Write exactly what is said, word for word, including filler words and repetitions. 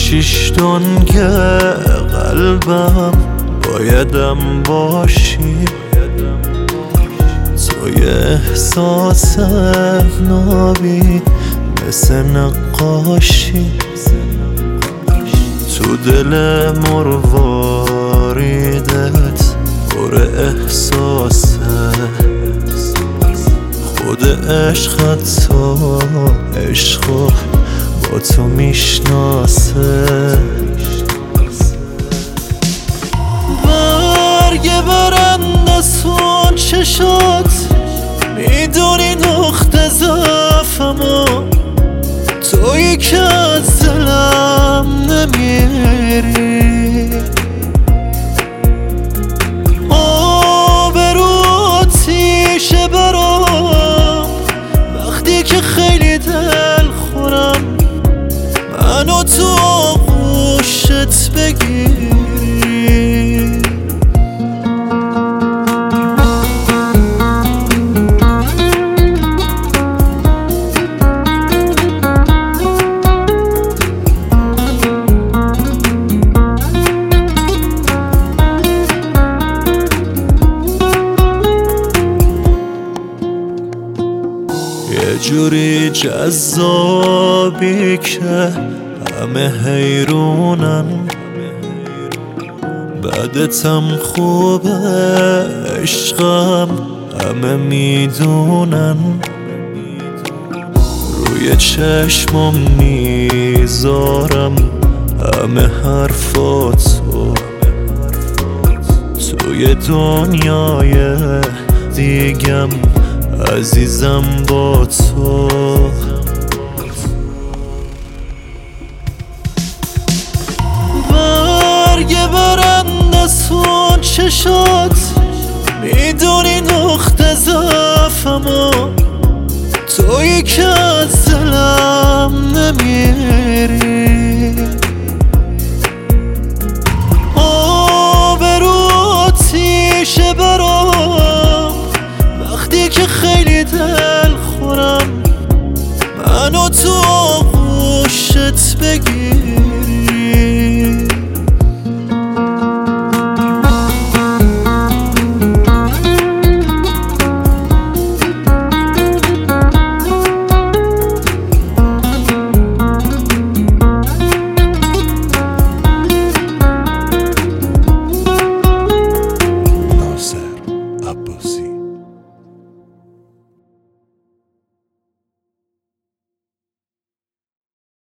شیش دنگ قلبم بایدم باشی، توی احساس نابی مثل نقاشی، تو دل مرواریدت پر احساسه، خود عشقت تا عشقو با تو میشناسه. برگ برند سون چشات میدونی نقطه ضعفمو، تویی که از دلم نمیری، آبرو آتیشه برام وقتی که خیلی دل خورم، منو تو آغوشت بگیری. یه جوری جذابی که همه حیرونن، بعدتم خوبه عشقم همه میدونن، روی چشمم میذارم همه حرفاتو، توی دنیای دیگم عزیزم با تو. برگ برند سون چشات میدونی نقطه ضعفمو، تویی که از دلم نمیری،